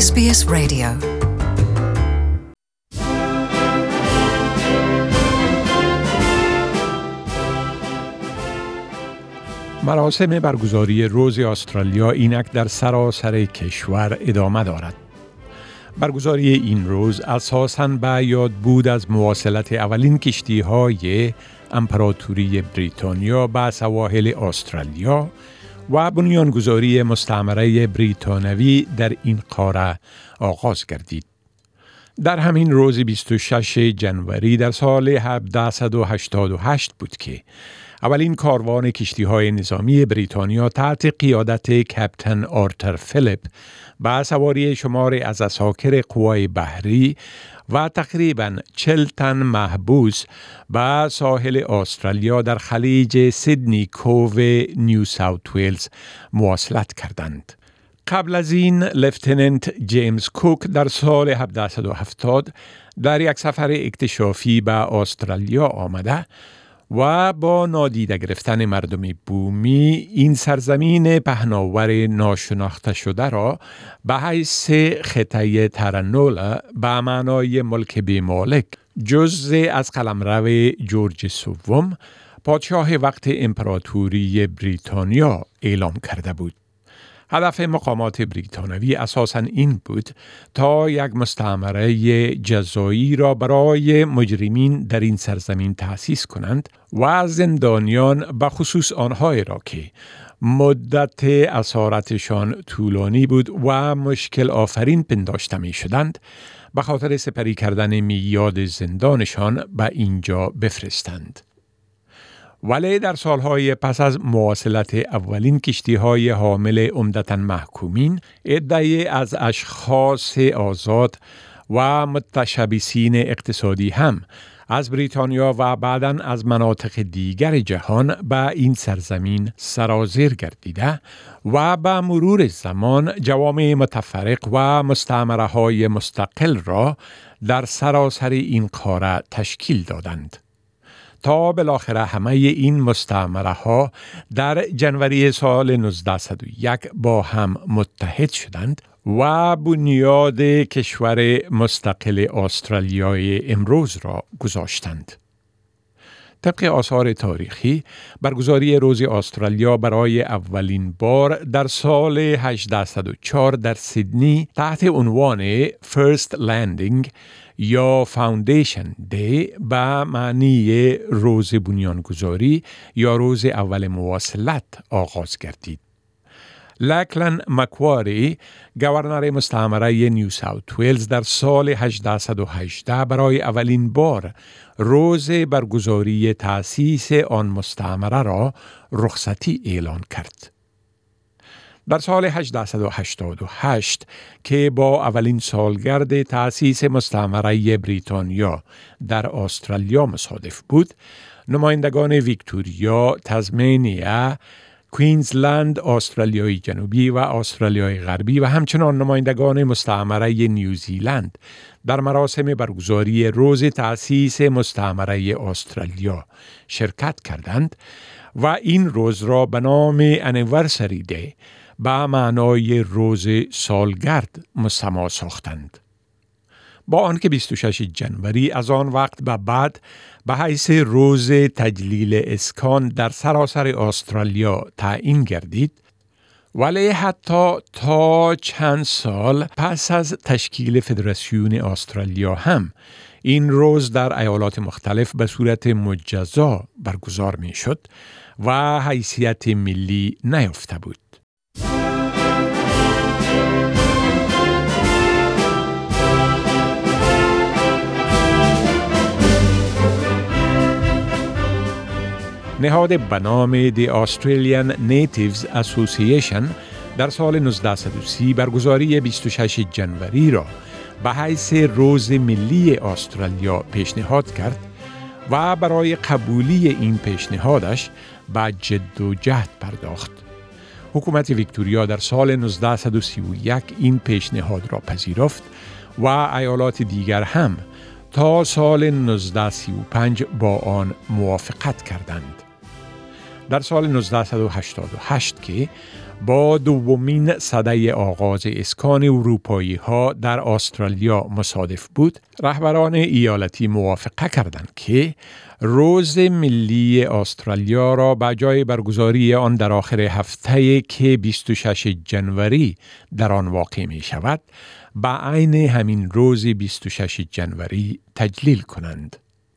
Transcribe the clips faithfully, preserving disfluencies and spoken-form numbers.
اس بی اس رادیو. مراسم برگزاری روز استرالیا اینک در سراسر کشور ادامه دارد. برگزاری این روز اساساً به یاد بود از مواصلت اولین کشتی‌های امپراتوری بریتانیا به سواحل استرالیا و بنیانگذاری مستعمره بریتانوی در این قاره آغاز گردید. در همین روز بیست و ششم ژانویه در سال هفده هشتاد و هشت بود که اولین کاروان کشتی‌های نظامی بریتانیا تحت قیادت کاپیتان آرتور فیلیپ با سواری شماری از عساکر قوای بحری و تقریباً چهل تن محبوس به ساحل استرالیا در خلیج سیدنی کوو نیو ساوت ویلز مواصلت کردند. قبل از این لفتنانت جیمز کوک در سال هفده هفتاد در یک سفر اکتشافی به استرالیا آمده و با نادیده گرفتن مردم بومی این سرزمین پهناور ناشناخته شده را به حیث خطه ترنولا به معنای ملک بی مالک جزء از قلمرو جورج سوم پادشاه وقت امپراتوری بریتانیا اعلام کرده بود. هدف مقامات بریتانوی اساساً این بود تا یک مستعمره جزایی را برای مجرمین در این سرزمین تأسیس کنند و زندانیان به خصوص آنهایی را که مدت اسارتشان طولانی بود و مشکل آفرین پنداشته می شدند به خاطر سپری کردن میعاد زندانشان به اینجا بفرستند. ولی در سالهای پس از مواصلت اولین کشتی‌های حامل عمدتاً محکومین، عده‌ای از اشخاص آزاد و متشبثین اقتصادی هم از بریتانیا و بعداً از مناطق دیگر جهان به این سرزمین سرازیر گردیده و به مرور زمان جوامع متفرق و مستعمره‌های مستقل را در سراسر این قاره تشکیل دادند. تا بالاخره همه این مستعمره ها در ژانویه سال نوزده و یک با هم متحد شدند و بنیاد کشور مستقل استرالیای امروز را گذاشتند. طبق آثار تاریخی، برگزاری روز استرالیا برای اولین بار در سال هجده صد و چهار در سیدنی تحت عنوان First Landing یا فاوندیشن دی به معنی روز بنیانگذاری یا روز اول مواصلت آغاز گردید. لکلن مکواری، گورنر مستعمره نیو ساوت ویلز در سال هجده صد و هجده برای اولین بار روز برگزاری تأسیس آن مستعمره را رخصتی اعلان کرد. در سال هجده صد و هشتاد و هشت که با اولین سالگرد تأسیس مستعمره بریتانیا در استرالیا مصادف بود، نمایندگان ویکتوریا، تزمینیا، کوینزلند، استرالیای جنوبی و استرالیای غربی و همچنان نمایندگان مستعمره نیوزیلند در مراسم برگزاری روز تأسیس مستعمره استرالیا شرکت کردند و این روز را به نام انیورسری دی به معنای روز سالگرد مسما ساختند. با آنکه بیست و ششم ژانویه از آن وقت به بعد به حیث روز تجلیل اسکان در سراسر استرالیا تعیین گردید، ولی حتی تا چند سال پس از تشکیل فدراسیون استرالیا هم این روز در ایالات مختلف به صورت مجزا برگزار می شد و حیثیت ملی نیافته بود. نهاد به نام The Australian Natives Association در سال نوزده صد و سی برگزاری بیست و ششم ژانویه را به حیث روز ملی استرالیا پیشنهاد کرد و برای قبولی این پیشنهادش به جد و جهد پرداخت. حکومت ویکتوریا در سال نوزده صد و سی و یک این پیشنهاد را پذیرفت و ایالات دیگر هم تا سال نوزده سی و پنج با آن موافقت کردند. در سال نوزده صد و هشتاد و هشت که با دومین سده آغاز اسکان اروپایی ها در استرالیا مصادف بود، رهبران ایالتی موافقه کردند که روز ملی استرالیا را به جای برگزاری آن در آخر هفته که بیست و ششم ژانویه در آن واقع می شود، به عین همین روز بیست و ششم ژانویه تجلیل کنند.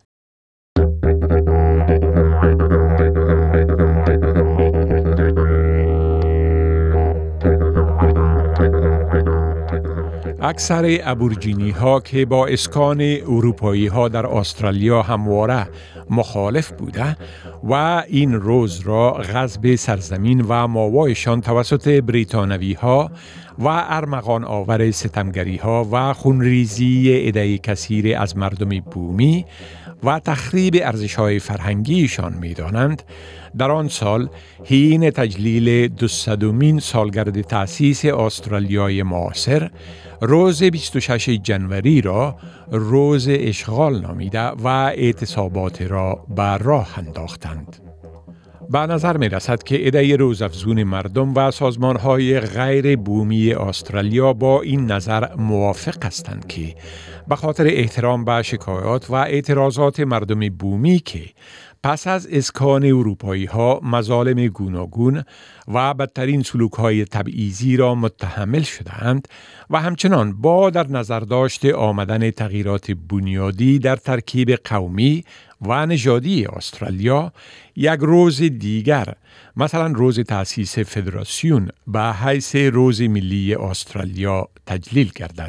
اکثر ابورجینی ها که با اسکان اروپایی ها در استرالیا همواره مخالف بوده و این روز را غصب سرزمین و ماوایشان توسط بریتانوی ها و ارمغان آور ستمگری ها و خونریزی عده کثیر از مردم بومی و تخریب ارزش‌های فرهنگیشان می‌دانند، در آن سال حین تجلیل دوصدمین سالگرد تأسیس استرالیای معاصر، روز بیست و ششم ژانویه را روز اشغال نامیده و اعتصابات را بر راه انداختند. به نظر می رسد که عده روزافزون مردم و سازمان‌های غیر بومی استرالیا با این نظر موافق هستند که به خاطر احترام به شکایات و اعتراضات مردم بومی که پس از اسکان اروپایی ها مظالم گوناگون و بدترین سلوک‌های تبعیضی را متحمل شدند و همچنان با در نظر داشت آمدن تغییرات بنیادی در ترکیب قومی و نژادی استرالیا، یک روز دیگر، مثلا روز تأسیس فدراسیون، به حیث روز ملی استرالیا تجلیل گردد.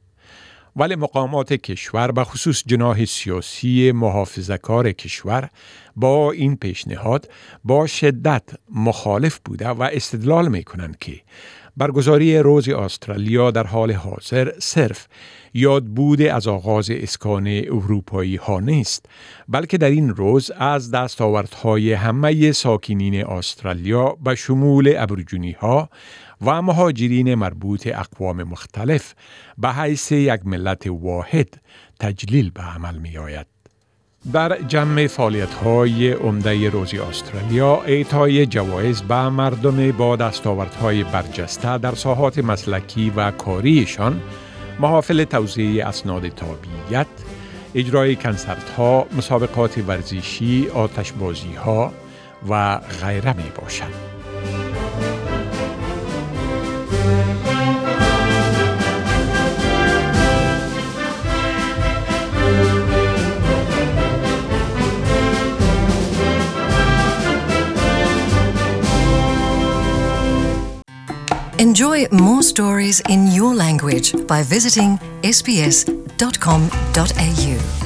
ولی مقامات کشور، به خصوص جناح سیاسی محافظه‌کار کشور، با این پیشنهاد با شدت مخالف بوده و استدلال می کنند که برگزاری روز استرالیا در حال حاضر صرف یادبود از آغاز اسکان اروپایی ها نیست، بلکه در این روز از دستاوردهای همه ساکنین استرالیا به شمول ابورجینی ها و مهاجرین مربوط اقوام مختلف به حیث یک ملت واحد تجلیل به عمل می آید. در جمع فعالیت‌های عمده روز استرالیا، اعطای جوایز به مردم با دستاوردهای برجسته در ساحات مسلکی و کاریشان، محافل توزیع اسناد تابعیت، اجرای کنسرت‌ها، مسابقات ورزشی، آتشبازی‌ها و غیره می باشد. Enjoy more stories in your language by visiting s b s dot com dot a u.